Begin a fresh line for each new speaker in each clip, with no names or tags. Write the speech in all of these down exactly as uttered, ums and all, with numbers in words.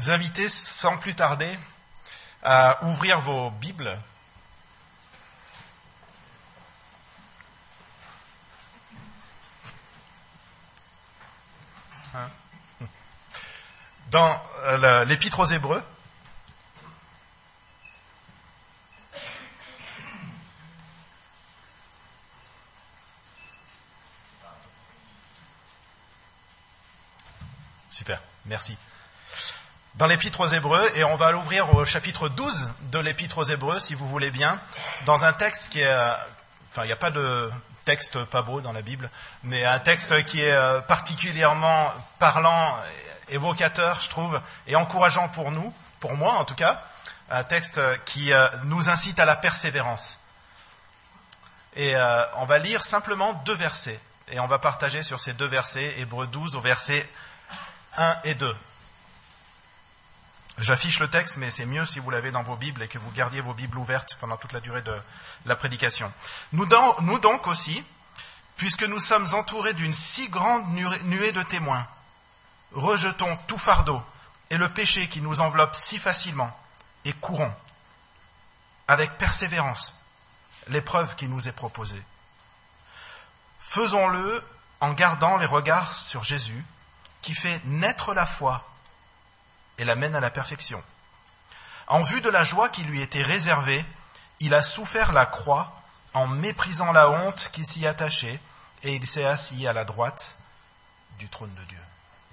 inviter sans plus tarder à ouvrir vos Bibles dans l'Épître aux Hébreux. Super, merci. Dans l'Épître aux Hébreux, et on va l'ouvrir au chapitre douze de l'Épître aux Hébreux, si vous voulez bien, dans un texte qui est... Enfin, il n'y a pas de texte pas beau dans la Bible, mais un texte qui est particulièrement parlant, évocateur, je trouve, et encourageant pour nous, pour moi en tout cas, un texte qui nous incite à la persévérance. Et euh, on va lire simplement deux versets, et on va partager sur ces deux versets, Hébreux douze au verset un et deux. J'affiche le texte, mais c'est mieux si vous l'avez dans vos Bibles et que vous gardiez vos Bibles ouvertes pendant toute la durée de la prédication. Nous, dans, nous donc aussi, puisque nous sommes entourés d'une si grande nuée de témoins, rejetons tout fardeau et le péché qui nous enveloppe si facilement et courons avec persévérance l'épreuve qui nous est proposée. Faisons-le en gardant les regards sur Jésus, qui fait naître la foi et la mène à la perfection. En vue de la joie qui lui était réservée, il a souffert la croix en méprisant la honte qui s'y attachait, et il s'est assis à la droite du trône de Dieu.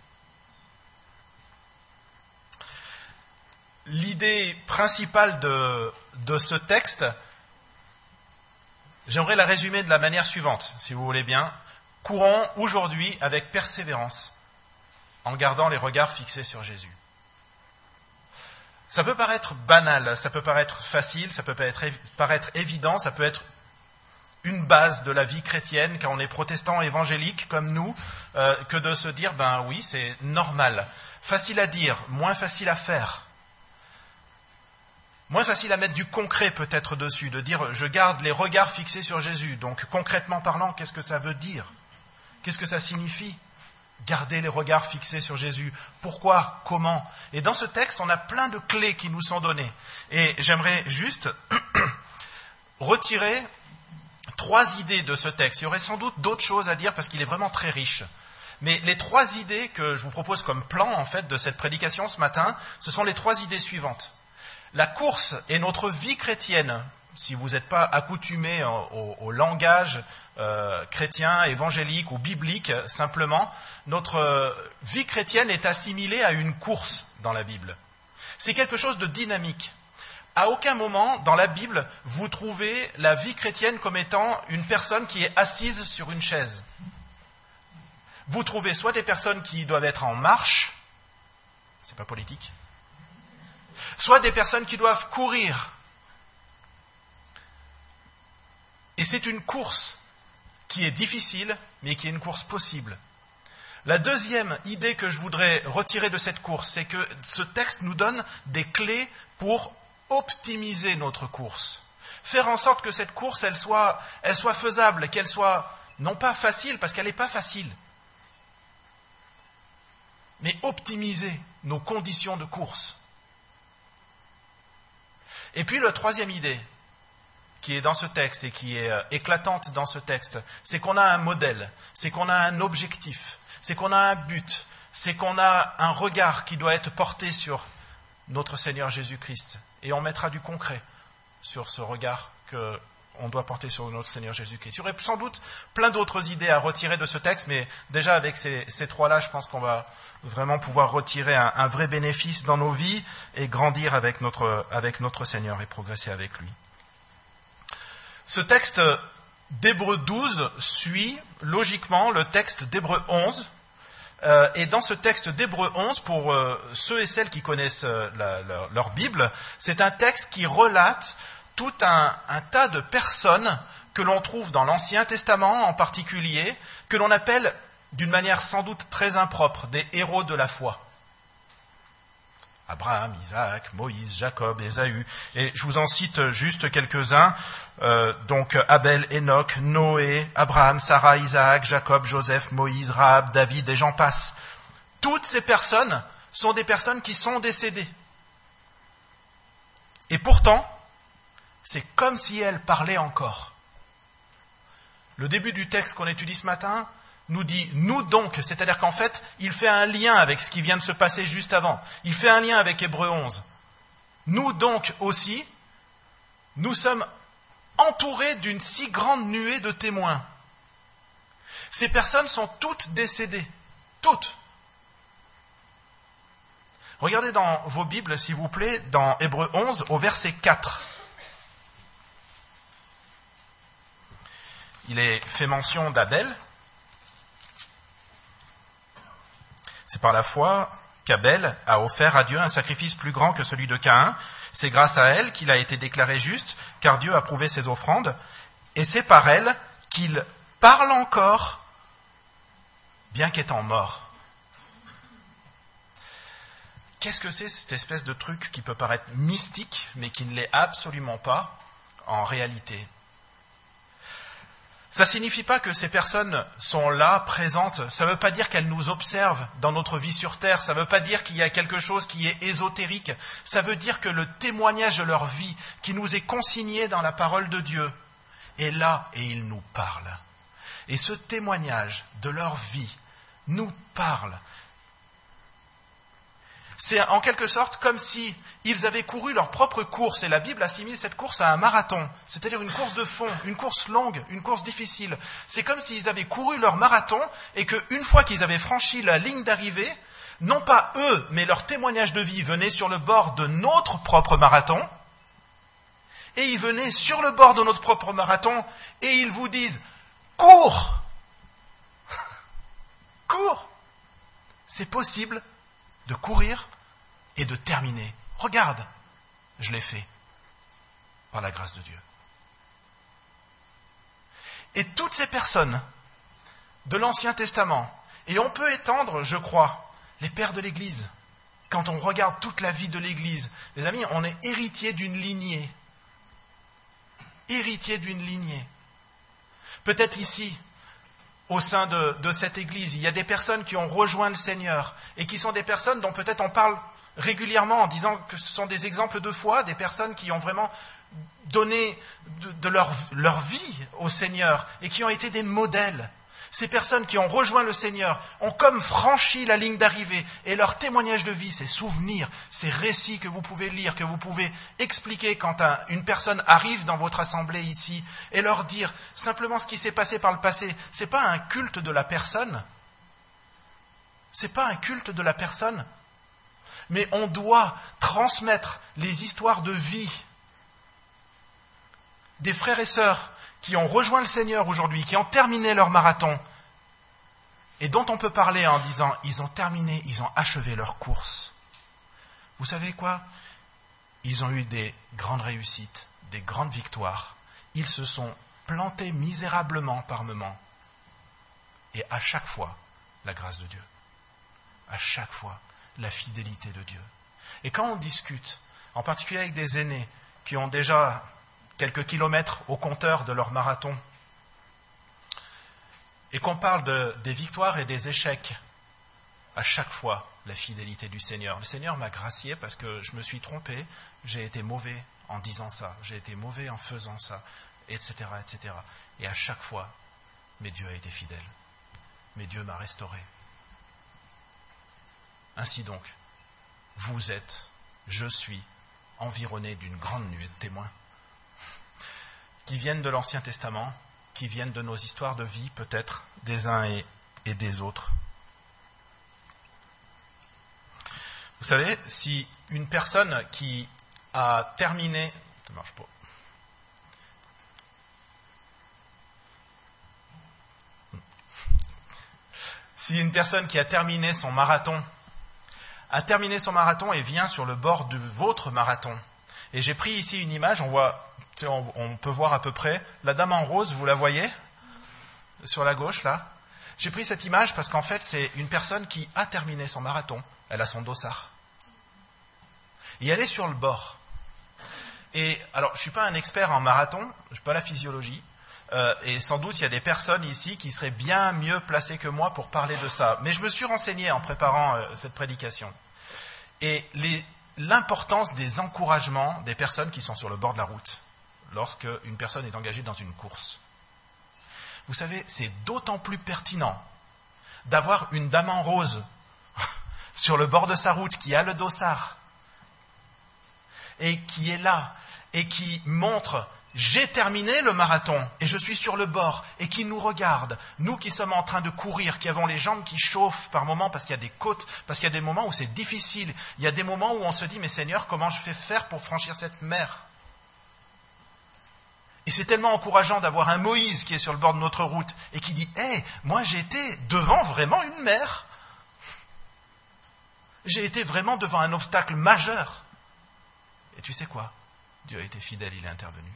L'idée principale de, de ce texte, j'aimerais la résumer de la manière suivante, si vous voulez bien. Courons aujourd'hui avec persévérance, en gardant les regards fixés sur Jésus. Ça peut paraître banal, ça peut paraître facile, ça peut paraître évident, ça peut être une base de la vie chrétienne quand on est protestant évangélique comme nous, euh, que de se dire, ben oui, c'est normal. Facile à dire, moins facile à faire. Moins facile à mettre du concret peut-être dessus, de dire, je garde les regards fixés sur Jésus. Donc concrètement parlant, qu'est-ce que ça veut dire ? Qu'est-ce que ça signifie ? Garder les regards fixés sur Jésus. Pourquoi ? Comment ? Et dans ce texte, on a plein de clés qui nous sont données. Et j'aimerais juste retirer trois idées de ce texte. Il y aurait sans doute d'autres choses à dire parce qu'il est vraiment très riche. Mais les trois idées que je vous propose comme plan en fait de cette prédication ce matin, ce sont les trois idées suivantes. La course est notre vie chrétienne. Si vous n'êtes pas accoutumé au, au, au langage euh, chrétien, évangélique ou biblique, simplement, notre euh, vie chrétienne est assimilée à une course dans la Bible. C'est quelque chose de dynamique. À aucun moment dans la Bible, vous trouvez la vie chrétienne comme étant une personne qui est assise sur une chaise. Vous trouvez soit des personnes qui doivent être en marche, c'est pas politique, soit des personnes qui doivent courir. Et c'est une course qui est difficile, mais qui est une course possible. La deuxième idée que je voudrais retirer de cette course, c'est que ce texte nous donne des clés pour optimiser notre course. Faire en sorte que cette course, elle soit, elle soit faisable, qu'elle soit non pas facile, parce qu'elle n'est pas facile, mais optimiser nos conditions de course. Et puis la troisième idée, qui est dans ce texte et qui est éclatante dans ce texte, c'est qu'on a un modèle, c'est qu'on a un objectif, c'est qu'on a un but, c'est qu'on a un regard qui doit être porté sur notre Seigneur Jésus-Christ. Et on mettra du concret sur ce regard qu'on doit porter sur notre Seigneur Jésus-Christ. Il y aurait sans doute plein d'autres idées à retirer de ce texte, mais déjà avec ces, ces trois-là, je pense qu'on va vraiment pouvoir retirer un, un vrai bénéfice dans nos vies et grandir avec notre, avec notre Seigneur et progresser avec lui. Ce texte d'Hébreux douze suit logiquement le texte d'Hébreux onze. Euh, et dans ce texte d'Hébreux onze, pour euh, ceux et celles qui connaissent euh, la, la, leur Bible, c'est un texte qui relate tout un, un tas de personnes que l'on trouve dans l'Ancien Testament en particulier, que l'on appelle d'une manière sans doute très impropre des héros de la foi. Abraham, Isaac, Moïse, Jacob, Ésaü. Et je vous en cite juste quelques-uns. Euh, donc Abel, Enoch, Noé, Abraham, Sarah, Isaac, Jacob, Joseph, Moïse, Rahab, David, et j'en passe. Toutes ces personnes sont des personnes qui sont décédées. Et pourtant, c'est comme si elles parlaient encore. Le début du texte qu'on étudie ce matin nous dit « nous donc », c'est-à-dire qu'en fait, il fait un lien avec ce qui vient de se passer juste avant. Il fait un lien avec Hébreux onze. « Nous donc aussi, nous sommes entourés d'une si grande nuée de témoins. » Ces personnes sont toutes décédées. Toutes. Regardez dans vos Bibles, s'il vous plaît, dans Hébreux onze, au verset quatre. Il est fait mention d'Abel. C'est par la foi qu'Abel a offert à Dieu un sacrifice plus grand que celui de Caïn. C'est grâce à elle qu'il a été déclaré juste, car Dieu a approuvé ses offrandes. Et c'est par elle qu'il parle encore, bien qu'étant mort. Qu'est-ce que c'est cette espèce de truc qui peut paraître mystique, mais qui ne l'est absolument pas en réalité ? Ça ne signifie pas que ces personnes sont là, présentes. Ça ne veut pas dire qu'elles nous observent dans notre vie sur Terre. Ça ne veut pas dire qu'il y a quelque chose qui est ésotérique. Ça veut dire que le témoignage de leur vie, qui nous est consigné dans la parole de Dieu, est là et il nous parle. Et ce témoignage de leur vie nous parle. C'est en quelque sorte comme si ils avaient couru leur propre course, et la Bible assimile cette course à un marathon, c'est-à-dire une course de fond, une course longue, une course difficile. C'est comme s'ils avaient couru leur marathon, et qu'une fois qu'ils avaient franchi la ligne d'arrivée, non pas eux, mais leur témoignage de vie venait sur le bord de notre propre marathon, et ils venaient sur le bord de notre propre marathon, et ils vous disent « Cours !» Cours ! C'est possible de courir et de terminer. Regarde, je l'ai fait par la grâce de Dieu. Et toutes ces personnes de l'Ancien Testament, et on peut étendre, je crois, les pères de l'Église. Quand on regarde toute la vie de l'Église, les amis, on est héritier d'une lignée. Héritier d'une lignée. Peut-être ici, au sein de, de cette Église, il y a des personnes qui ont rejoint le Seigneur et qui sont des personnes dont peut-être on parle régulièrement en disant que ce sont des exemples de foi, des personnes qui ont vraiment donné de, de leur, leur vie au Seigneur et qui ont été des modèles. Ces personnes qui ont rejoint le Seigneur ont comme franchi la ligne d'arrivée et leur témoignage de vie, ces souvenirs, ces récits que vous pouvez lire, que vous pouvez expliquer quand un, une personne arrive dans votre assemblée ici et leur dire simplement ce qui s'est passé par le passé. Ce n'est pas un culte de la personne. Ce n'est pas un culte de la personne. Mais on doit transmettre les histoires de vie des frères et sœurs qui ont rejoint le Seigneur aujourd'hui, qui ont terminé leur marathon, et dont on peut parler en disant, ils ont terminé, ils ont achevé leur course. Vous savez quoi ? Ils ont eu des grandes réussites, des grandes victoires. Ils se sont plantés misérablement par moments. Et à chaque fois, la grâce de Dieu. À chaque fois, la fidélité de Dieu. Et quand on discute, en particulier avec des aînés qui ont déjà quelques kilomètres au compteur de leur marathon, et qu'on parle de, des victoires et des échecs, à chaque fois, la fidélité du Seigneur. Le Seigneur m'a gracié parce que je me suis trompé, j'ai été mauvais en disant ça, j'ai été mauvais en faisant ça, et cetera, et cetera. Et à chaque fois, mais Dieu a été fidèle, mais Dieu m'a restauré. Ainsi donc, vous êtes, je suis, environné d'une grande nuée de témoins qui viennent de l'Ancien Testament, qui viennent de nos histoires de vie, peut-être, des uns et, et des autres. Vous savez, si une personne qui a terminé... Ça marche pas. Si une personne qui a terminé son marathon, a terminé son marathon et vient sur le bord de votre marathon, et j'ai pris ici une image, on voit... On peut voir à peu près. La dame en rose, vous la voyez ? Sur la gauche, là. J'ai pris cette image parce qu'en fait, c'est une personne qui a terminé son marathon. Elle a son dossard. Et elle est sur le bord. Et alors, je ne suis pas un expert en marathon, je n'ai pas la physiologie. Euh, et sans doute, il y a des personnes ici qui seraient bien mieux placées que moi pour parler de ça. Mais je me suis renseigné en préparant euh, cette prédication. et les, l'importance des encouragements des personnes qui sont sur le bord de la route lorsque une personne est engagée dans une course. Vous savez, c'est d'autant plus pertinent d'avoir une dame en rose sur le bord de sa route qui a le dossard et qui est là et qui montre « j'ai terminé le marathon et je suis sur le bord » et qui nous regarde, nous qui sommes en train de courir, qui avons les jambes qui chauffent par moments parce qu'il y a des côtes, parce qu'il y a des moments où c'est difficile, il y a des moments où on se dit « mais Seigneur, comment je fais faire pour franchir cette mer ?» Et c'est tellement encourageant d'avoir un Moïse qui est sur le bord de notre route et qui dit « hé, hey, moi j'ai été devant vraiment une mer. J'ai été vraiment devant un obstacle majeur. » Et tu sais quoi ? Dieu a été fidèle, il est intervenu.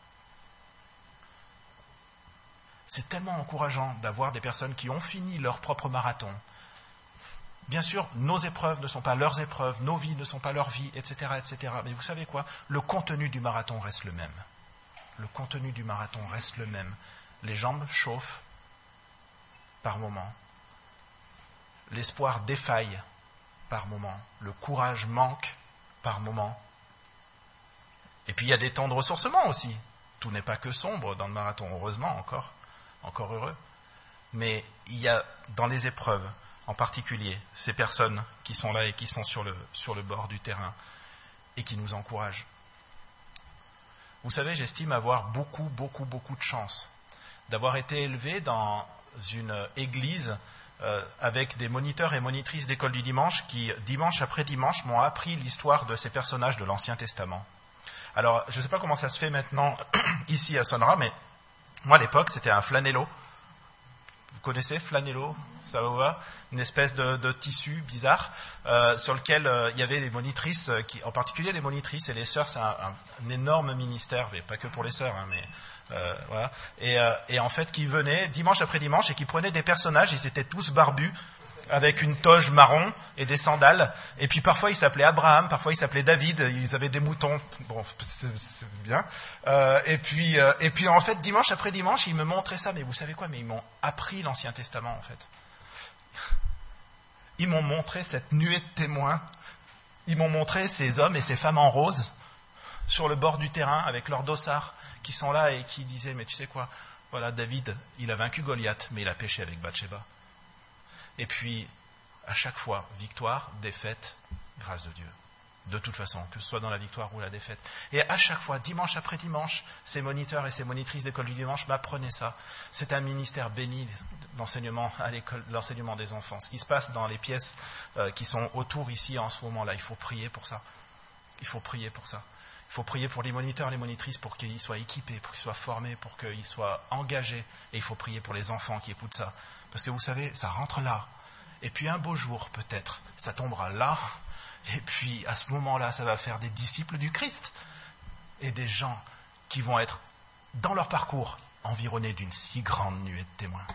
C'est tellement encourageant d'avoir des personnes qui ont fini leur propre marathon. Bien sûr, nos épreuves ne sont pas leurs épreuves, nos vies ne sont pas leurs vies, et cetera, et cetera. Mais vous savez quoi ? Le contenu du marathon reste le même. Le contenu du marathon reste le même. Les jambes chauffent par moments. L'espoir défaille par moments. Le courage manque par moments. Et puis il y a des temps de ressourcement aussi. Tout n'est pas que sombre dans le marathon, heureusement encore, encore heureux. Mais il y a dans les épreuves, en particulier, ces personnes qui sont là et qui sont sur le, sur le bord du terrain et qui nous encouragent. Vous savez, j'estime avoir beaucoup, beaucoup, beaucoup de chance d'avoir été élevé dans une église euh, avec des moniteurs et monitrices d'école du dimanche qui, dimanche après dimanche, m'ont appris l'histoire de ces personnages de l'Ancien Testament. Alors, je ne sais pas comment ça se fait maintenant ici à Sonora, mais moi à l'époque, c'était un flanello. Vous connaissez flanello? Ça vous va? Une espèce de, de tissu bizarre euh, sur lequel euh, il y avait les monitrices, qui, en particulier les monitrices et les sœurs, c'est un, un, un énorme ministère, mais pas que pour les sœurs, hein, mais euh, voilà. Et, euh, et en fait, qui venaient dimanche après dimanche et qui prenaient des personnages, ils étaient tous barbus, avec une toge marron et des sandales. Et puis parfois ils s'appelaient Abraham, parfois ils s'appelaient David, ils avaient des moutons. Bon, c'est, c'est bien. Euh, et puis, euh, et puis en fait, dimanche après dimanche, ils me montraient ça. Mais vous savez quoi? Mais ils m'ont appris l'Ancien Testament en fait. Ils m'ont montré cette nuée de témoins. Ils m'ont montré ces hommes et ces femmes en rose sur le bord du terrain avec leurs dossards qui sont là et qui disaient, mais tu sais quoi? Voilà, David, il a vaincu Goliath, mais il a péché avec Bathsheba. Et puis, à chaque fois, victoire, défaite, grâce de Dieu. De toute façon, que ce soit dans la victoire ou la défaite. Et à chaque fois, dimanche après dimanche, ces moniteurs et ces monitrices d'école du dimanche m'apprenaient ça. C'est un ministère béni, l'enseignement à l'école, l'enseignement des enfants. Ce qui se passe dans les pièces euh, qui sont autour ici en ce moment-là, il faut prier pour ça. Il faut prier pour ça. Il faut prier pour les moniteurs, les monitrices, pour qu'ils soient équipés, pour qu'ils soient formés, pour qu'ils soient engagés. Et il faut prier pour les enfants qui écoutent ça. Parce que vous savez, ça rentre là. Et puis un beau jour, peut-être, ça tombera là. Et puis à ce moment-là, ça va faire des disciples du Christ. Et des gens qui vont être, dans leur parcours, environnés d'une si grande nuée de témoins.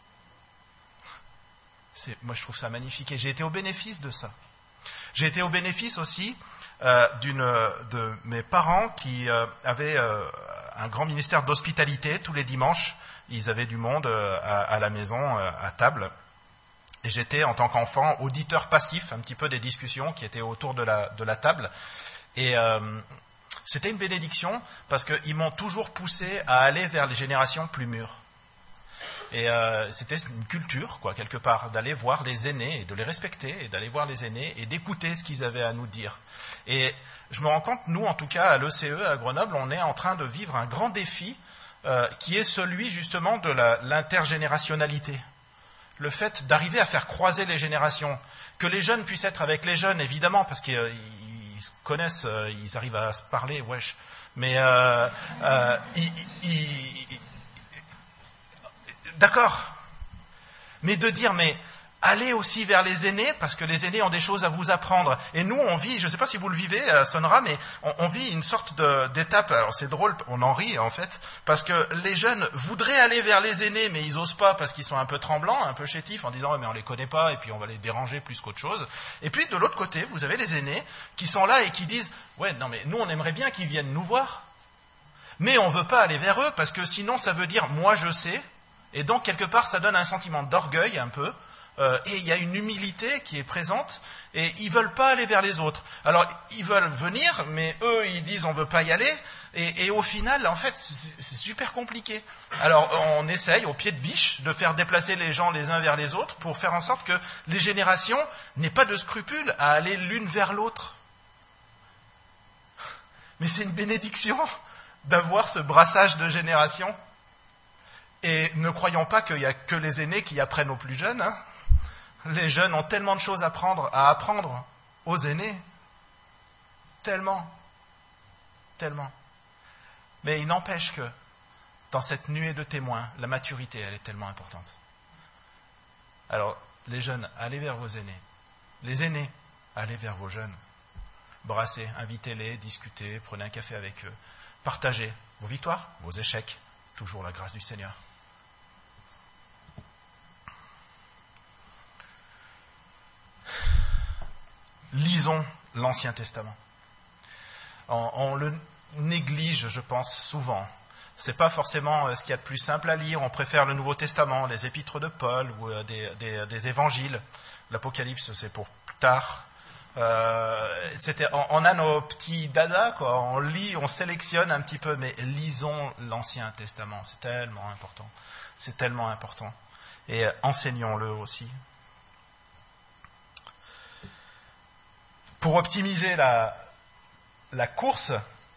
C'est, moi, je trouve ça magnifique. Et j'ai été au bénéfice de ça. J'ai été au bénéfice aussi euh, d'une, de mes parents qui euh, avaient euh, un grand ministère d'hospitalité tous les dimanches. Ils avaient du monde euh, à, à la maison, euh, à table. Et j'étais, en tant qu'enfant, auditeur passif, un petit peu des discussions qui étaient autour de la, de la table. Et euh, c'était une bénédiction parce qu'ils m'ont toujours poussé à aller vers les générations plus mûres. Et euh, c'était une culture, quoi, quelque part, d'aller voir les aînés et de les respecter, et d'aller voir les aînés et d'écouter ce qu'ils avaient à nous dire. Et je me rends compte, nous, en tout cas, à l'E C E, à Grenoble, on est en train de vivre un grand défi euh, qui est celui, justement, de la, l'intergénérationnalité. Le fait d'arriver à faire croiser les générations, que les jeunes puissent être avec les jeunes, évidemment, parce qu'ils euh, se connaissent, euh, ils arrivent à se parler, wesh. Mais euh, euh, ils, ils, ils, d'accord. Mais de dire, mais allez aussi vers les aînés, parce que les aînés ont des choses à vous apprendre. Et nous, on vit, je ne sais pas si vous le vivez à Sonora, mais on, on vit une sorte de, d'étape. Alors c'est drôle, on en rit en fait, parce que les jeunes voudraient aller vers les aînés, mais ils n'osent pas parce qu'ils sont un peu tremblants, un peu chétifs, en disant ouais, mais on ne les connaît pas, et puis on va les déranger plus qu'autre chose. Et puis de l'autre côté, vous avez les aînés qui sont là et qui disent ouais, non mais nous on aimerait bien qu'ils viennent nous voir, mais on ne veut pas aller vers eux, parce que sinon ça veut dire moi je sais, et donc quelque part ça donne un sentiment d'orgueil un peu, euh, et il y a une humilité qui est présente, et ils ne veulent pas aller vers les autres. Alors, ils veulent venir, mais eux, ils disent on ne veut pas y aller, et, et au final, en fait, c'est, c'est super compliqué. Alors, on essaye, au pied de biche, de faire déplacer les gens les uns vers les autres, pour faire en sorte que les générations n'aient pas de scrupules à aller l'une vers l'autre. Mais c'est une bénédiction d'avoir ce brassage de générations. Et ne croyons pas qu'il n'y a que les aînés qui apprennent aux plus jeunes. Hein. Les jeunes ont tellement de choses à apprendre, à apprendre aux aînés. Tellement. Tellement. Mais il n'empêche que dans cette nuée de témoins, la maturité, elle est tellement importante. Alors, les jeunes, allez vers vos aînés. Les aînés, allez vers vos jeunes. Brassez, invitez-les, discutez, prenez un café avec eux. Partagez vos victoires, vos échecs. Toujours la grâce du Seigneur. Lisons l'Ancien Testament. On, on le néglige, je pense, souvent. Ce n'est pas forcément ce qu'il y a de plus simple à lire. On préfère le Nouveau Testament, les épîtres de Paul ou des, des, des évangiles. L'Apocalypse, c'est pour plus tard. Euh, c'était, on, on a nos petits dadas, quoi. On lit, on sélectionne un petit peu, mais lisons l'Ancien Testament. C'est tellement important. C'est tellement important. Et enseignons-le aussi. Pour optimiser la, la course,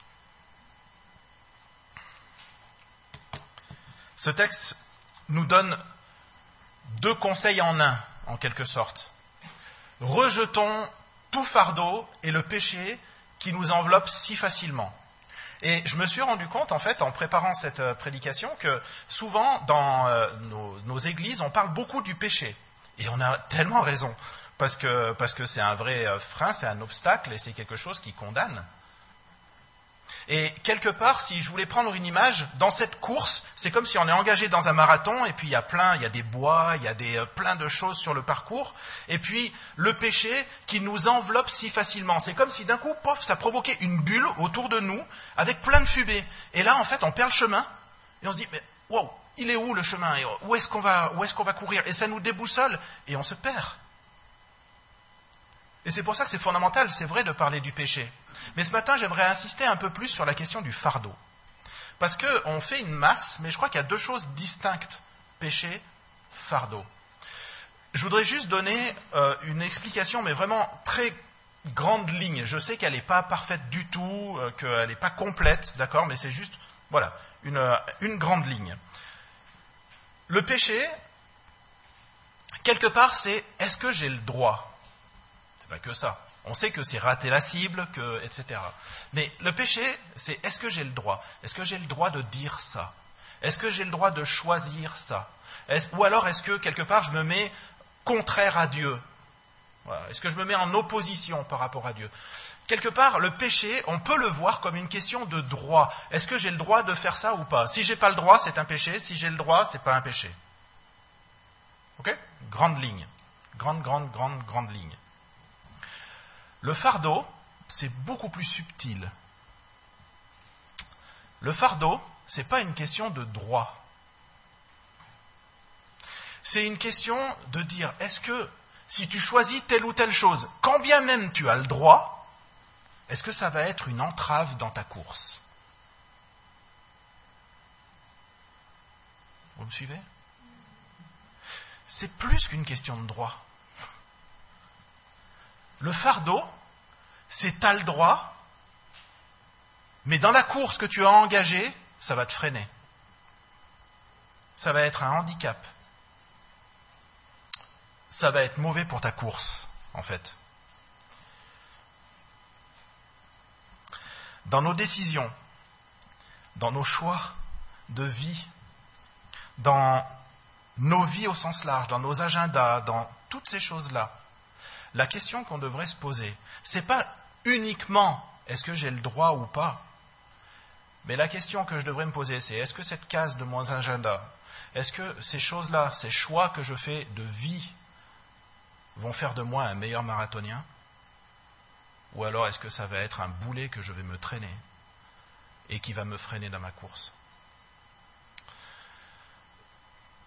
ce texte nous donne deux conseils en un, en quelque sorte. Rejetons tout fardeau et le péché qui nous enveloppe si facilement. Et je me suis rendu compte, en fait, en préparant cette prédication, que souvent, dans euh, nos, nos églises, on parle beaucoup du péché. Et on a tellement raison. Parce que, parce que c'est un vrai frein, c'est un obstacle et c'est quelque chose qui condamne. Et quelque part, si je voulais prendre une image, dans cette course, c'est comme si on est engagé dans un marathon et puis il y a plein, il y a des bois, il y a des, plein de choses sur le parcours. Et puis le péché qui nous enveloppe si facilement. C'est comme si d'un coup, pof, ça provoquait une bulle autour de nous avec plein de fumée. Et là, en fait, on perd le chemin et on se dit, mais wow, il est où le chemin? Et où est-ce qu'on va, où est-ce qu'on va courir? Et ça nous déboussole et on se perd. Et c'est pour ça que c'est fondamental, c'est vrai, de parler du péché. Mais ce matin, j'aimerais insister un peu plus sur la question du fardeau. Parce qu'on fait une masse, mais je crois qu'il y a deux choses distinctes. Péché, fardeau. Je voudrais juste donner euh, une explication, mais vraiment très grande ligne. Je sais qu'elle n'est pas parfaite du tout, euh, qu'elle n'est pas complète, d'accord, mais c'est juste, voilà, une, euh, une grande ligne. Le péché, quelque part, c'est est-ce que j'ai le droit ? C'est pas que ça. On sait que c'est rater la cible, que, et cetera. Mais le péché, c'est est-ce que j'ai le droit? Est-ce que j'ai le droit de dire ça? Est-ce que j'ai le droit de choisir ça? Est-ce, ou alors est-ce que quelque part je me mets contraire à Dieu? Voilà. Est-ce que je me mets en opposition par rapport à Dieu? Quelque part, le péché, on peut le voir comme une question de droit. Est-ce que j'ai le droit de faire ça ou pas? Si j'ai pas le droit, c'est un péché. Si j'ai le droit, c'est pas un péché. Ok? Grande ligne. Grande, grande, grande, grande ligne. Le fardeau, c'est beaucoup plus subtil. Le fardeau, ce n'est pas une question de droit. C'est une question de dire, est-ce que si tu choisis telle ou telle chose, quand bien même tu as le droit, est-ce que ça va être une entrave dans ta course? Vous me suivez? C'est plus qu'une question de droit. Le fardeau, c'est t'as le droit, mais dans la course que tu as engagée, ça va te freiner. Ça va être un handicap. Ça va être mauvais pour ta course, en fait. Dans nos décisions, dans nos choix de vie, dans nos vies au sens large, dans nos agendas, dans toutes ces choses-là, la question qu'on devrait se poser, c'est pas uniquement est-ce que j'ai le droit ou pas, mais la question que je devrais me poser, c'est est-ce que cette case de mon agenda, est-ce que ces choses-là, ces choix que je fais de vie vont faire de moi un meilleur marathonien? Ou alors est-ce que ça va être un boulet que je vais me traîner et qui va me freiner dans ma course?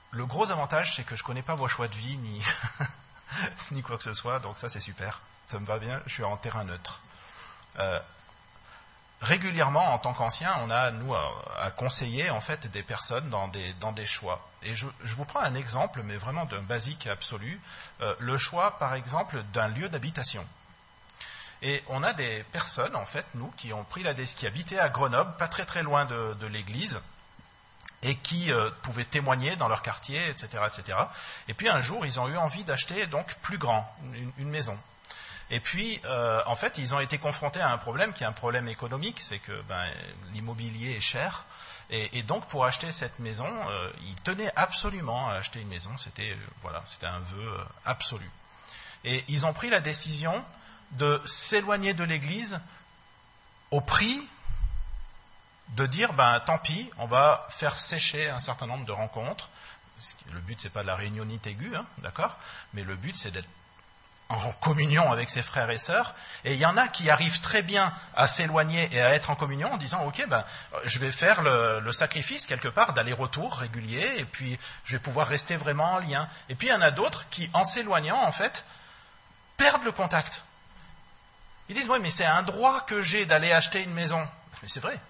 le gros avantage, c'est que je ne connais pas vos choix de vie, ni, ni quoi que ce soit, donc ça c'est super, ça me va bien, je suis en terrain neutre. Euh, régulièrement, en tant qu'ancien, on a, nous, à, à conseiller en fait des personnes dans des, dans des choix. Et je, je vous prends un exemple, mais vraiment d'un basique absolu, euh, le choix, par exemple, d'un lieu d'habitation. Et on a des personnes, en fait, nous, qui ont pris la décision, qui habitaient à Grenoble, pas très très loin de, de l'église, et qui euh, pouvaient témoigner dans leur quartier, et cetera, et cetera. Et puis un jour, ils ont eu envie d'acheter donc plus grand, une, une maison. Et puis, euh, en fait, ils ont été confrontés à un problème qui est un problème économique, c'est que ben, l'immobilier est cher. Et, et donc, pour acheter cette maison, euh, ils tenaient absolument à acheter une maison. C'était, euh, voilà, c'était un vœu euh, absolu. Et ils ont pris la décision de s'éloigner de l'église au prix de dire, ben, tant pis, on va faire sécher un certain nombre de rencontres. Le but, c'est pas de la réunionite aiguë, hein, d'accord ? Mais le but, c'est d'être en communion avec ses frères et sœurs. Et il y en a qui arrivent très bien à s'éloigner et à être en communion en disant, ok, ben, je vais faire le, le sacrifice quelque part d'aller-retour régulier, et puis je vais pouvoir rester vraiment en lien. Et puis il y en a d'autres qui, en s'éloignant, en fait, perdent le contact. Ils disent, oui, mais c'est un droit que j'ai d'aller acheter une maison. Mais c'est vrai.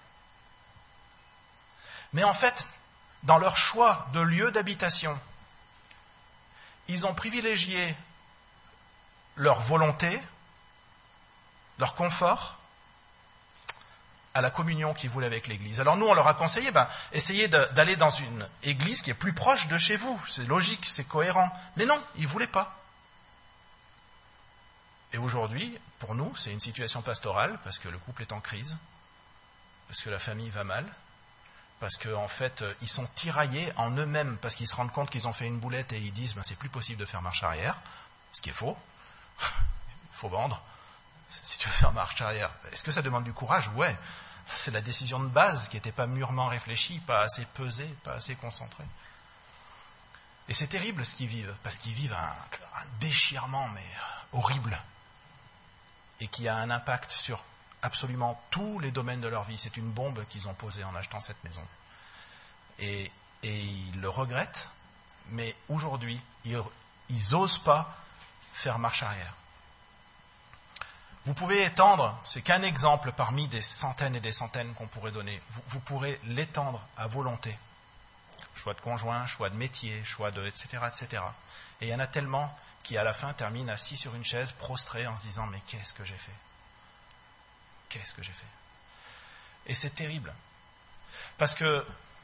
Mais en fait, dans leur choix de lieu d'habitation, ils ont privilégié leur volonté, leur confort, à la communion qu'ils voulaient avec l'Église. Alors nous, on leur a conseillé, ben, essayez de, d'aller dans une église qui est plus proche de chez vous. C'est logique, c'est cohérent. Mais non, ils ne voulaient pas. Et aujourd'hui, pour nous, c'est une situation pastorale, parce que le couple est en crise, parce que la famille va mal, parce qu'en fait, ils sont tiraillés en eux-mêmes, parce qu'ils se rendent compte qu'ils ont fait une boulette et ils disent, ben, c'est plus possible de faire marche arrière, ce qui est faux. Il faut vendre. Si tu veux faire marche arrière, est-ce que ça demande du courage ? Ouais. C'est la décision de base qui n'était pas mûrement réfléchie, pas assez pesée, pas assez concentrée. Et c'est terrible ce qu'ils vivent, parce qu'ils vivent un, un déchirement, mais horrible, et qui a un impact sur absolument tous les domaines de leur vie. C'est une bombe qu'ils ont posée en achetant cette maison. Et, et ils le regrettent, mais aujourd'hui, ils n'osent pas faire marche arrière. Vous pouvez étendre, c'est qu'un exemple parmi des centaines et des centaines qu'on pourrait donner, vous, vous pourrez l'étendre à volonté. Choix de conjoint, choix de métier, choix de et cetera, et cetera. Et il y en a tellement qui à la fin terminent assis sur une chaise, prostrés en se disant, mais qu'est-ce que j'ai fait ? Qu'est-ce que j'ai fait ? Et c'est terrible. Parce que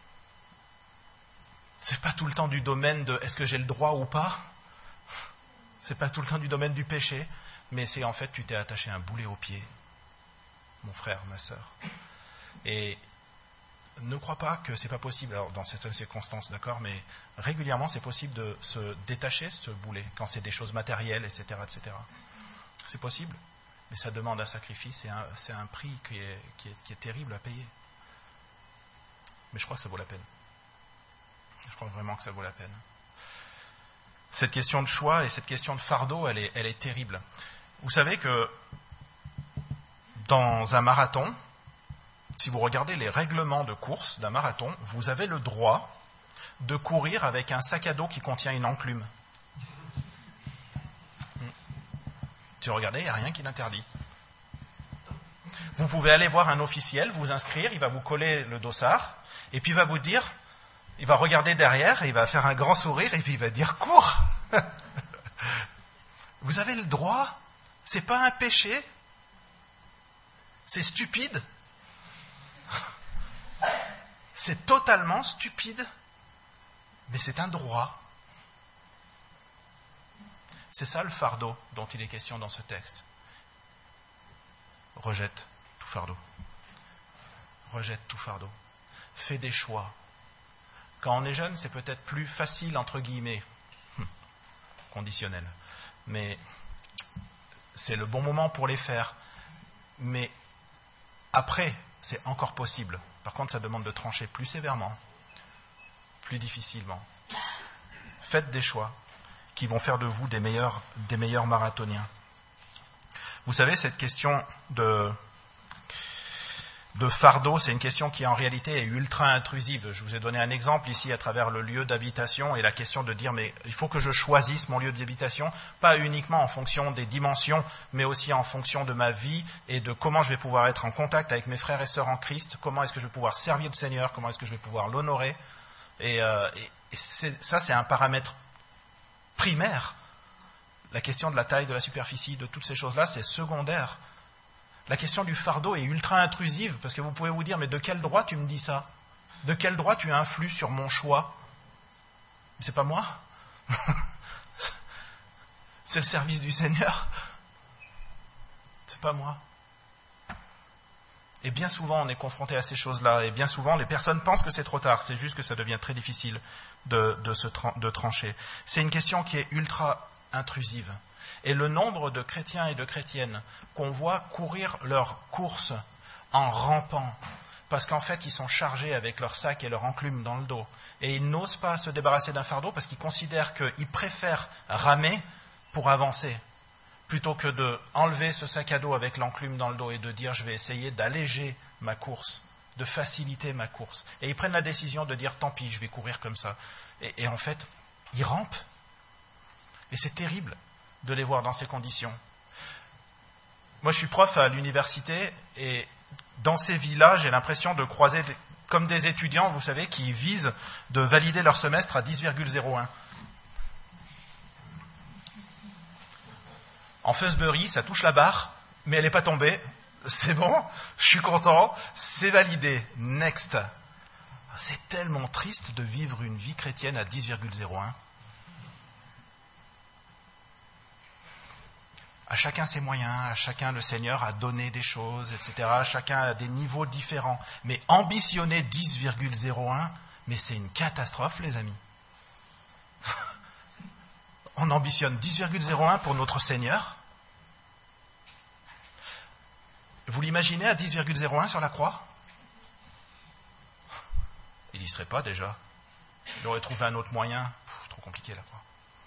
c'est pas tout le temps du domaine de est-ce que j'ai le droit ou pas ? C'est pas tout le temps du domaine du péché, mais c'est en fait tu t'es attaché un boulet au pied, mon frère, ma sœur. Et ne crois pas que c'est pas possible, alors dans certaines circonstances, d'accord, mais régulièrement c'est possible de se détacher de ce boulet quand c'est des choses matérielles, et cetera, et cetera. C'est possible, mais ça demande un sacrifice, c'est un, c'est un prix qui est, qui, est, qui est terrible à payer. Mais je crois que ça vaut la peine. Je crois vraiment que ça vaut la peine. Cette question de choix et cette question de fardeau, elle est, elle est terrible. Vous savez que dans un marathon, si vous regardez les règlements de course d'un marathon, vous avez le droit de courir avec un sac à dos qui contient une enclume. Si vous regardez, il n'y a rien qui l'interdit. Vous pouvez aller voir un officiel, vous inscrire, il va vous coller le dossard, et puis il va vous dire, il va regarder derrière, et il va faire un grand sourire, et puis il va dire « Cours !» Vous avez le droit, c'est pas un péché, c'est stupide. C'est totalement stupide, mais c'est un droit. C'est ça le fardeau dont il est question dans ce texte. Rejette tout fardeau. Rejette tout fardeau. Fais des choix. Quand on est jeune, c'est peut-être plus facile, entre guillemets, conditionnel. Mais c'est le bon moment pour les faire. Mais après, c'est encore possible. Par contre, ça demande de trancher plus sévèrement, plus difficilement. Faites des choix qui vont faire de vous des meilleurs, des meilleurs marathoniens. Vous savez, cette question de, de fardeau, c'est une question qui en réalité est ultra intrusive. Je vous ai donné un exemple ici à travers le lieu d'habitation et la question de dire mais il faut que je choisisse mon lieu d'habitation, pas uniquement en fonction des dimensions, mais aussi en fonction de ma vie et de comment je vais pouvoir être en contact avec mes frères et sœurs en Christ, comment est-ce que je vais pouvoir servir le Seigneur, comment est-ce que je vais pouvoir l'honorer. Et, euh, et, et c'est, ça, c'est un paramètre primaire. La question de la taille, de la superficie, de toutes ces choses-là, c'est secondaire. La question du fardeau est ultra intrusive, parce que vous pouvez vous dire, mais de quel droit tu me dis ça? De quel droit tu influes sur mon choix? Mais c'est pas moi. C'est le service du Seigneur. C'est pas moi. Et bien souvent, on est confronté à ces choses-là, et bien souvent, les personnes pensent que c'est trop tard, c'est juste que ça devient très difficile de, de, se, de trancher. C'est une question qui est ultra intrusive. Et le nombre de chrétiens et de chrétiennes qu'on voit courir leur course en rampant, parce qu'en fait, ils sont chargés avec leur sac et leur enclume dans le dos. Et ils n'osent pas se débarrasser d'un fardeau parce qu'ils considèrent qu'ils préfèrent ramer pour avancer, plutôt que d'enlever ce sac à dos avec l'enclume dans le dos et de dire « je vais essayer d'alléger ma course, de faciliter ma course ». Et ils prennent la décision de dire « tant pis, je vais courir comme ça ». Et, et en fait, ils rampent. Et c'est terrible de les voir dans ces conditions. Moi, je suis prof à l'université et dans ces vies-là, j'ai l'impression de croiser des, comme des étudiants, vous savez, qui visent de valider leur semestre à dix virgule zéro un. En Fusbury, ça touche la barre, mais elle n'est pas tombée. C'est bon, je suis content, c'est validé. Next. C'est tellement triste de vivre une vie chrétienne à dix virgule zéro un. À chacun ses moyens, à chacun le Seigneur a donné des choses, et cetera. Chacun a des niveaux différents. Mais ambitionner dix virgule zéro un, mais c'est une catastrophe, les amis. On ambitionne dix virgule zéro un pour notre Seigneur. Vous l'imaginez à dix virgule zéro un sur la croix? Il n'y serait pas déjà. Il aurait trouvé un autre moyen. Pff, trop compliqué la croix.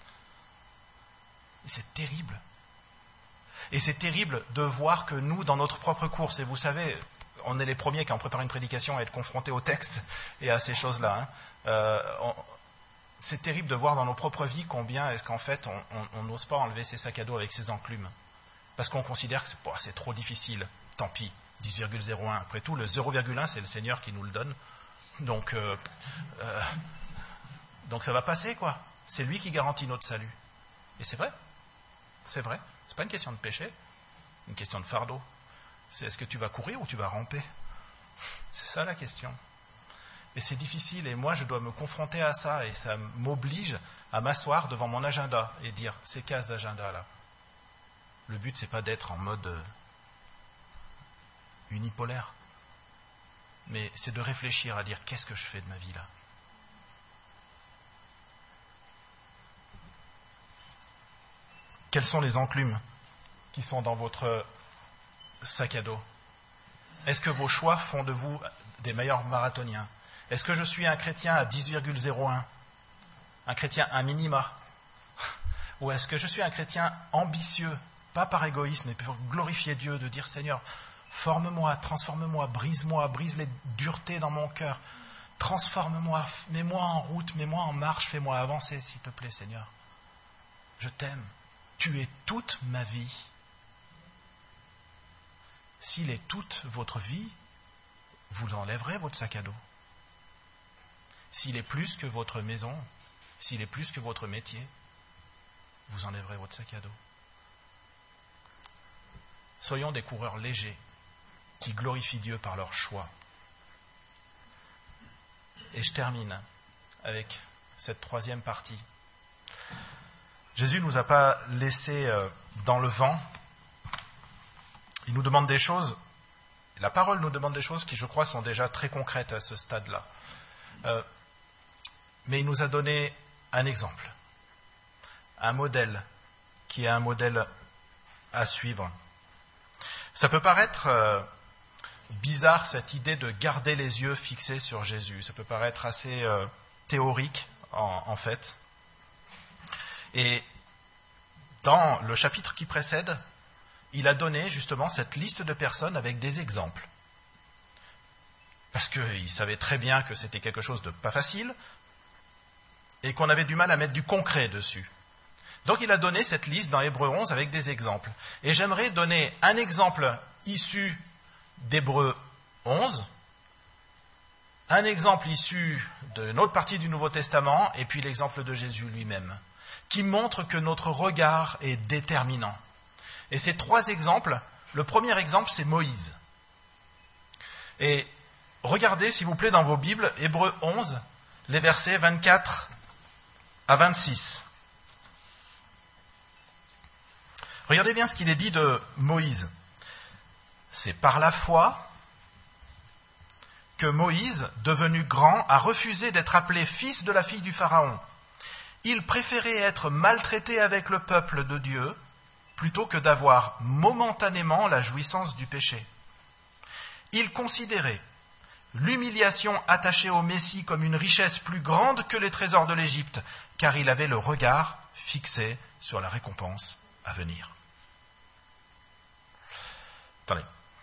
Et c'est terrible. Et c'est terrible de voir que nous, dans notre propre course, et vous savez, on est les premiers qui, en préparant une prédication, à être confrontés au texte et à ces choses-là. Hein. Euh, on, c'est terrible de voir dans nos propres vies combien est-ce qu'en fait, on n'ose pas enlever ses sacs à dos avec ses enclumes. Parce qu'on considère que c'est, oh, c'est trop difficile. Tant pis, dix virgule zéro un. Après tout, le zéro virgule un, c'est le Seigneur qui nous le donne. Donc, euh, euh, donc ça va passer, quoi. C'est lui qui garantit notre salut. Et c'est vrai. C'est vrai. C'est pas une question de péché, une question de fardeau. C'est est-ce que tu vas courir ou tu vas ramper? C'est ça la question. Et c'est difficile, et moi je dois me confronter à ça, et ça m'oblige à m'asseoir devant mon agenda et dire, ces cases d'agenda là, le but c'est pas d'être en mode euh, unipolaire, mais c'est de réfléchir à dire, qu'est-ce que je fais de ma vie là? Quelles sont les enclumes qui sont dans votre sac à dos? Est-ce que vos choix font de vous des meilleurs marathoniens? Est-ce que je suis un chrétien à dix virgule zéro un? Un chrétien à minima? Ou est-ce que je suis un chrétien ambitieux, pas par égoïsme, mais pour glorifier Dieu, de dire Seigneur, forme-moi, transforme-moi, brise-moi, brise les duretés dans mon cœur, transforme-moi, mets-moi en route, mets-moi en marche, fais-moi avancer, s'il te plaît, Seigneur. Je t'aime. Tu es toute ma vie. S'il est toute votre vie, vous enlèverez votre sac à dos. S'il est plus que votre maison, s'il est plus que votre métier, vous enlèverez votre sac à dos. Soyons des coureurs légers qui glorifient Dieu par leur choix. Et je termine avec cette troisième partie. Jésus ne nous a pas laissés dans le vent. Il nous demande des choses. La parole nous demande des choses qui, je crois, sont déjà très concrètes à ce stade-là. Euh, mais il nous a donné un exemple, un modèle qui est un modèle à suivre. Ça peut paraître euh, bizarre, cette idée de garder les yeux fixés sur Jésus. Ça peut paraître assez euh, théorique, en, en fait. Et dans le chapitre qui précède, il a donné justement cette liste de personnes avec des exemples. parce qu'il savait très bien que c'était quelque chose de pas facile, et qu'on avait du mal à mettre du concret dessus. Donc il a donné cette liste dans Hébreux onze avec des exemples. Et j'aimerais donner un exemple issu d'Hébreux onze, un exemple issu d'une autre partie du Nouveau Testament, et puis l'exemple de Jésus lui-même, qui montre que notre regard est déterminant. Et ces trois exemples, le premier exemple, c'est Moïse. Et regardez, s'il vous plaît, dans vos Bibles, Hébreux onze, les versets vingt-quatre à vingt-six. Regardez bien ce qu'il est dit de Moïse. C'est par la foi que Moïse, devenu grand, a refusé d'être appelé fils de la fille du Pharaon. Il préférait être maltraité avec le peuple de Dieu plutôt que d'avoir momentanément la jouissance du péché. Il considérait l'humiliation attachée au Messie comme une richesse plus grande que les trésors de l'Égypte, car il avait le regard fixé sur la récompense à venir. Attendez.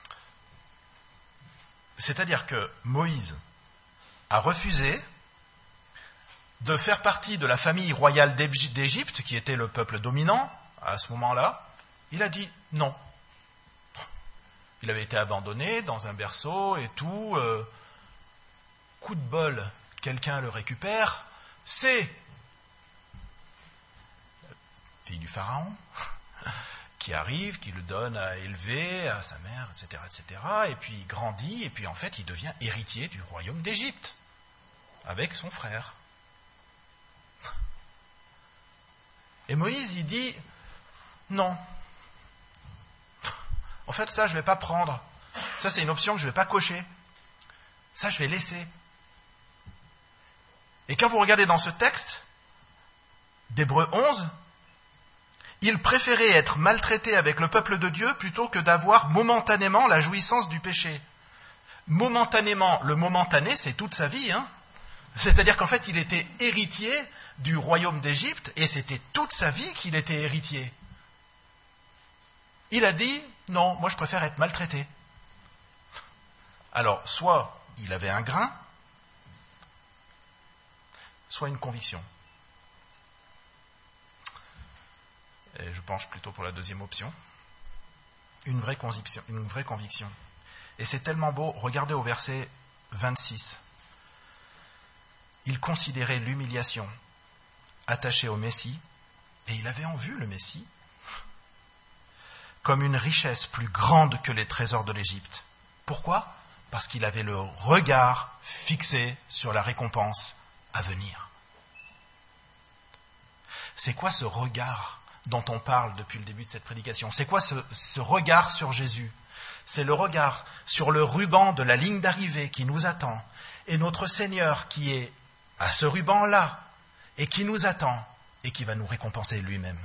C'est-à-dire que Moïse a refusé de faire partie de la famille royale d'Égypte, qui était le peuple dominant à ce moment-là. Il a dit non. Il avait été abandonné dans un berceau et tout. Euh, coup de bol, quelqu'un le récupère. C'est la fille du Pharaon qui arrive, qui le donne à élever à sa mère, et cetera, et cetera. Et puis il grandit, et puis en fait il devient héritier du royaume d'Égypte avec son frère. Et Moïse, il dit non. En fait, ça, je ne vais pas prendre. Ça, c'est une option que je ne vais pas cocher. Ça, je vais laisser. Et quand vous regardez dans ce texte d'Hébreux onze, il préférait être maltraité avec le peuple de Dieu plutôt que d'avoir momentanément la jouissance du péché. Momentanément, le momentané, c'est toute sa vie. Hein. C'est-à-dire qu'en fait, il était héritier du royaume d'Égypte et c'était toute sa vie qu'il était héritier. Il a dit, non, moi je préfère être maltraité. Alors, soit il avait un grain, soit une conviction. Et je penche plutôt pour la deuxième option. Une vraie conviction. Une vraie conviction. Et c'est tellement beau, regardez au verset vingt-six. Il considérait l'humiliation attachée au Messie, et il avait en vue le Messie, comme une richesse plus grande que les trésors de l'Égypte. Pourquoi ? Parce qu'il avait le regard fixé sur la récompense à venir. C'est quoi ce regard dont on parle depuis le début de cette prédication ? C'est quoi ce, ce regard sur Jésus ? C'est le regard sur le ruban de la ligne d'arrivée qui nous attend, et notre Seigneur qui est à ce ruban-là, et qui nous attend, et qui va nous récompenser lui-même.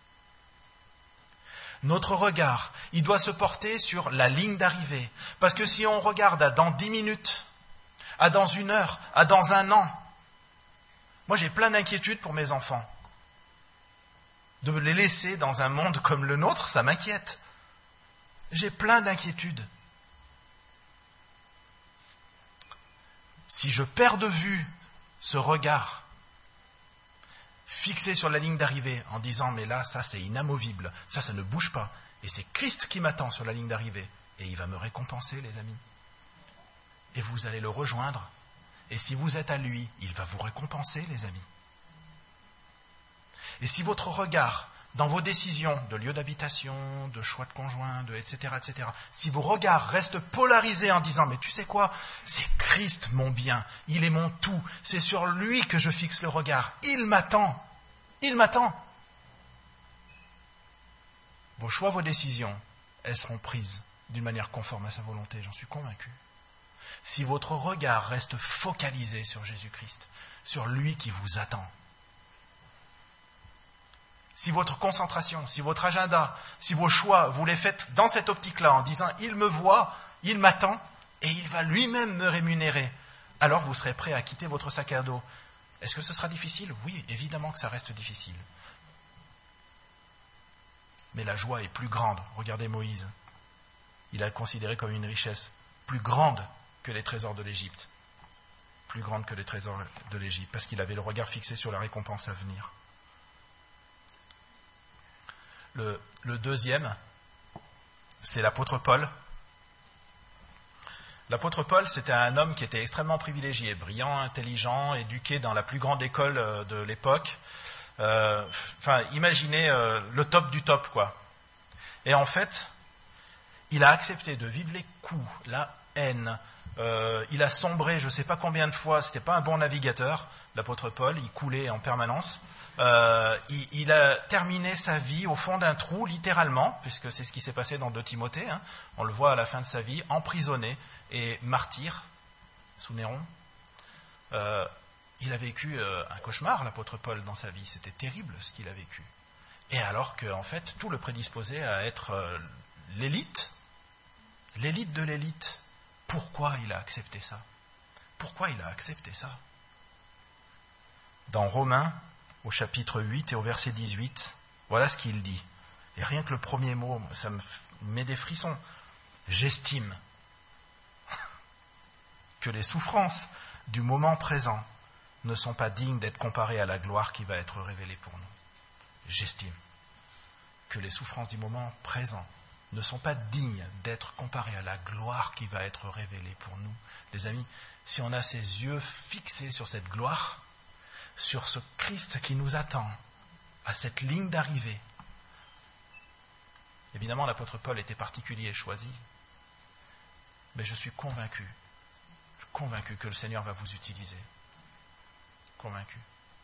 Notre regard, il doit se porter sur la ligne d'arrivée. Parce que si on regarde à dans dix minutes, à dans une heure, à dans un an, moi j'ai plein d'inquiétudes pour mes enfants. De les laisser dans un monde comme le nôtre, ça m'inquiète. J'ai plein d'inquiétudes. Si je perds de vue ce regard fixé sur la ligne d'arrivée en disant mais là ça c'est inamovible, ça ça ne bouge pas et c'est Christ qui m'attend sur la ligne d'arrivée et il va me récompenser les amis et vous allez le rejoindre et si vous êtes à lui il va vous récompenser les amis. Et si votre regard dans vos décisions de lieu d'habitation, de choix de conjoint, de et cetera et cetera, si vos regards restent polarisés en disant mais tu sais quoi, c'est Christ mon bien, il est mon tout, c'est sur lui que je fixe le regard, il m'attend, il m'attend. Vos choix, vos décisions, elles seront prises d'une manière conforme à sa volonté, j'en suis convaincu. Si votre regard reste focalisé sur Jésus-Christ, sur lui qui vous attend, si votre concentration, si votre agenda, si vos choix, vous les faites dans cette optique-là, en disant « il me voit, il m'attend, et il va lui-même me rémunérer », alors vous serez prêt à quitter votre sac à dos. Est-ce que ce sera difficile ? Oui, évidemment que ça reste difficile. Mais la joie est plus grande. Regardez Moïse. Il a considéré comme une richesse plus grande que les trésors de l'Égypte. Plus grande que les trésors de l'Égypte, parce qu'il avait le regard fixé sur la récompense à venir. Le, le deuxième, c'est l'apôtre Paul. L'apôtre Paul, c'était un homme qui était extrêmement privilégié, brillant, intelligent, éduqué dans la plus grande école de l'époque. Euh, enfin, imaginez euh, le top du top, quoi. Et en fait, il a accepté de vivre les coups, la haine. Euh, il a sombré, je ne sais pas combien de fois, c'était pas un bon navigateur, l'apôtre Paul, il coulait en permanence. Euh, il, il a terminé sa vie au fond d'un trou, littéralement, puisque c'est ce qui s'est passé dans deux Timothée, hein. On le voit à la fin de sa vie, emprisonné et martyr sous Néron. Euh, il a vécu euh, un cauchemar, l'apôtre Paul, dans sa vie. C'était terrible ce qu'il a vécu. Et alors qu'en fait, tout le prédisposait à être euh, l'élite, l'élite de l'élite. Pourquoi il a accepté ça? Pourquoi il a accepté ça? Dans Romains, au chapitre huit et au verset dix-huit, voilà ce qu'il dit. Et rien que le premier mot, ça me met des frissons. J'estime que les souffrances du moment présent ne sont pas dignes d'être comparées à la gloire qui va être révélée pour nous. J'estime que les souffrances du moment présent ne sont pas dignes d'être comparées à la gloire qui va être révélée pour nous. Les amis, si on a ses yeux fixés sur cette gloire, sur ce Christ qui nous attend, à cette ligne d'arrivée, évidemment l'apôtre Paul était particulier et choisi, mais je suis convaincu, convaincu que le Seigneur va vous utiliser. Convaincu.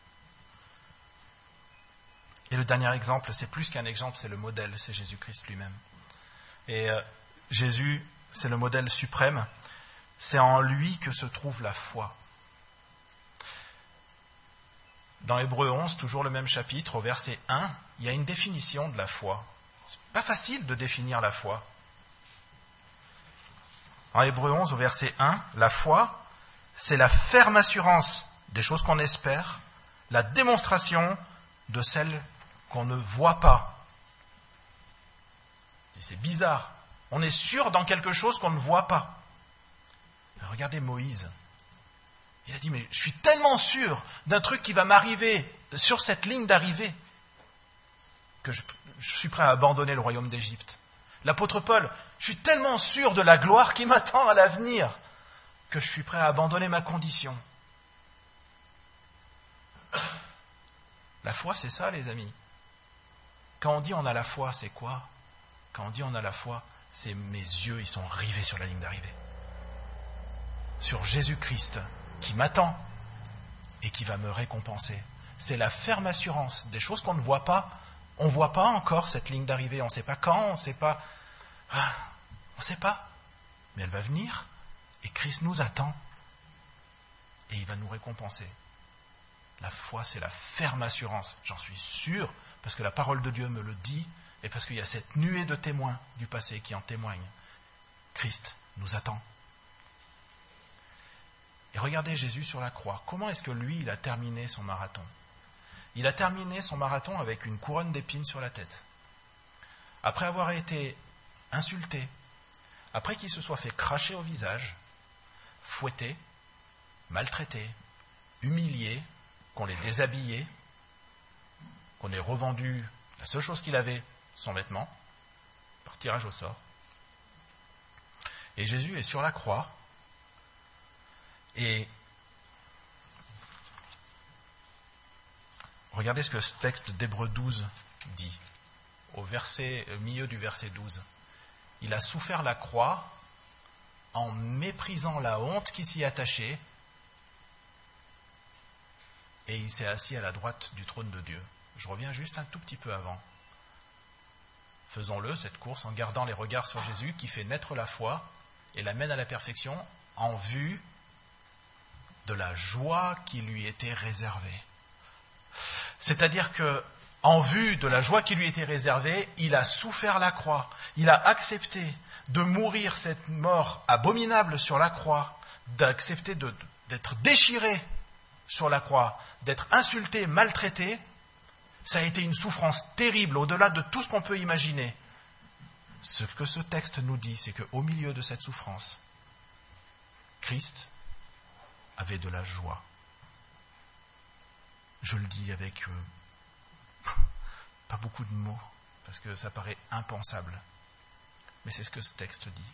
Et le dernier exemple, c'est plus qu'un exemple, c'est le modèle, c'est Jésus-Christ lui-même. Et euh, Jésus, c'est le modèle suprême, c'est en lui que se trouve la foi. Dans Hébreux onze, toujours le même chapitre, au verset un, il y a une définition de la foi. C'est pas facile de définir la foi. En Hébreux onze, au verset un, la foi, c'est la ferme assurance des choses qu'on espère, la démonstration de celles qu'on ne voit pas. C'est bizarre. On est sûr dans quelque chose qu'on ne voit pas. Regardez Moïse. Il a dit, mais je suis tellement sûr d'un truc qui va m'arriver sur cette ligne d'arrivée que je, je suis prêt à abandonner le royaume d'Égypte. L'apôtre Paul, je suis tellement sûr de la gloire qui m'attend à l'avenir que je suis prêt à abandonner ma condition. La foi, c'est ça, les amis. Quand on dit on a la foi, c'est quoi? Quand on dit on a la foi, c'est mes yeux, ils sont rivés sur la ligne d'arrivée. Sur Jésus-Christ qui m'attend et qui va me récompenser. C'est la ferme assurance des choses qu'on ne voit pas. On ne voit pas encore cette ligne d'arrivée. On ne sait pas quand, on ne sait pas. Ah, on ne sait pas. Mais elle va venir et Christ nous attend et il va nous récompenser. La foi, c'est la ferme assurance. J'en suis sûr, parce que la parole de Dieu me le dit, et parce qu'il y a cette nuée de témoins du passé qui en témoignent. Christ nous attend. Et regardez Jésus sur la croix. Comment est-ce que lui, il a terminé son marathon? Il a terminé son marathon avec une couronne d'épines sur la tête. Après avoir été insulté, après qu'il se soit fait cracher au visage, fouetté, maltraité, humilié, qu'on l'ait déshabillé, qu'on ait revendu la seule chose qu'il avait, son vêtement, par tirage au sort. Et Jésus est sur la croix, et regardez ce que ce texte d'Hébreux douze dit, au verset, au milieu du verset douze. Il a souffert la croix en méprisant la honte qui s'y attachait, et il s'est assis à la droite du trône de Dieu. Je reviens juste un tout petit peu avant. Faisons-le, cette course, en gardant les regards sur Jésus, qui fait naître la foi et l'amène à la perfection en vue de la joie qui lui était réservée. C'est-à-dire que, en vue de la joie qui lui était réservée, il a souffert la croix. Il a accepté de mourir cette mort abominable sur la croix, d'accepter de, d'être déchiré sur la croix, d'être insulté, maltraité. Ça a été une souffrance terrible, au-delà de tout ce qu'on peut imaginer. Ce que ce texte nous dit, c'est qu'au milieu de cette souffrance, Christ avait de la joie. Je le dis avec euh, pas beaucoup de mots, parce que ça paraît impensable. Mais c'est ce que ce texte dit.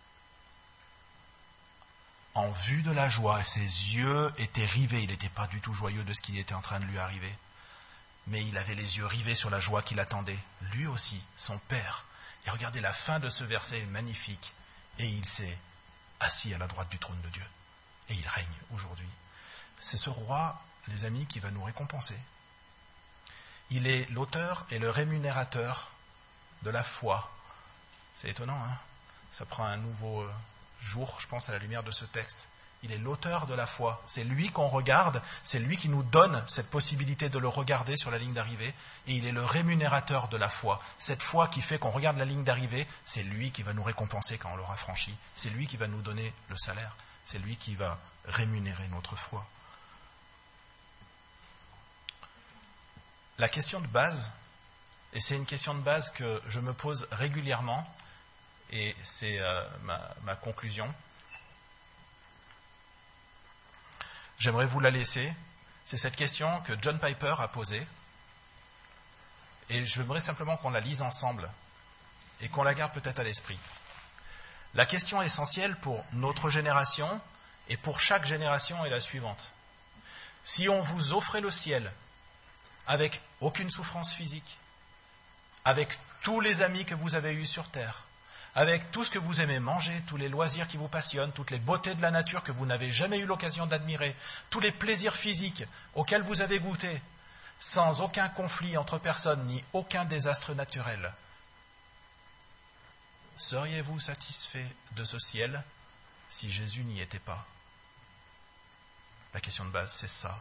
En vue de la joie, ses yeux étaient rivés. Il n'était pas du tout joyeux de ce qui était en train de lui arriver. Mais il avait les yeux rivés sur la joie qui l'attendait. Lui aussi, son Père. Et regardez la fin de ce verset magnifique. Et il s'est assis à la droite du trône de Dieu. Et il règne aujourd'hui. C'est ce roi, les amis, qui va nous récompenser. Il est l'auteur et le rémunérateur de la foi. C'est étonnant, hein ? Ça prend un nouveau jour, je pense, à la lumière de ce texte. Il est l'auteur de la foi. C'est lui qu'on regarde, c'est lui qui nous donne cette possibilité de le regarder sur la ligne d'arrivée. Et il est le rémunérateur de la foi. Cette foi qui fait qu'on regarde la ligne d'arrivée, c'est lui qui va nous récompenser quand on l'aura franchi. C'est lui qui va nous donner le salaire. C'est lui qui va rémunérer notre foi. La question de base, et c'est une question de base que je me pose régulièrement, et c'est euh, ma, ma conclusion, j'aimerais vous la laisser. C'est cette question que John Piper a posée, et j'aimerais simplement qu'on la lise ensemble, et qu'on la garde peut-être à l'esprit. La question essentielle pour notre génération, et pour chaque génération, est la suivante. Si on vous offrait le ciel, avec aucune souffrance physique, avec tous les amis que vous avez eus sur terre, avec tout ce que vous aimez manger, tous les loisirs qui vous passionnent, toutes les beautés de la nature que vous n'avez jamais eu l'occasion d'admirer, tous les plaisirs physiques auxquels vous avez goûté, sans aucun conflit entre personnes ni aucun désastre naturel, seriez-vous satisfait de ce ciel si Jésus n'y était pas ? La question de base, c'est ça.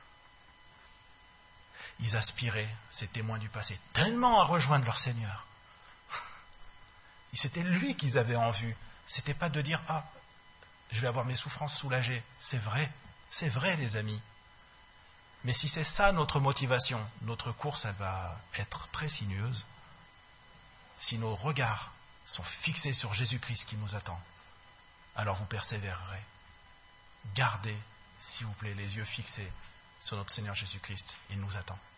Ils aspiraient, ces témoins du passé, tellement à rejoindre leur Seigneur. C'était lui qu'ils avaient en vue. C'était pas de dire « Ah, je vais avoir mes souffrances soulagées ». C'est vrai, c'est vrai les amis. Mais si c'est ça notre motivation, notre course, elle va être très sinueuse. Si nos regards sont fixés sur Jésus-Christ qui nous attend, alors vous persévérerez. Gardez, s'il vous plaît, les yeux fixés sur notre Seigneur Jésus-Christ. Il nous attend.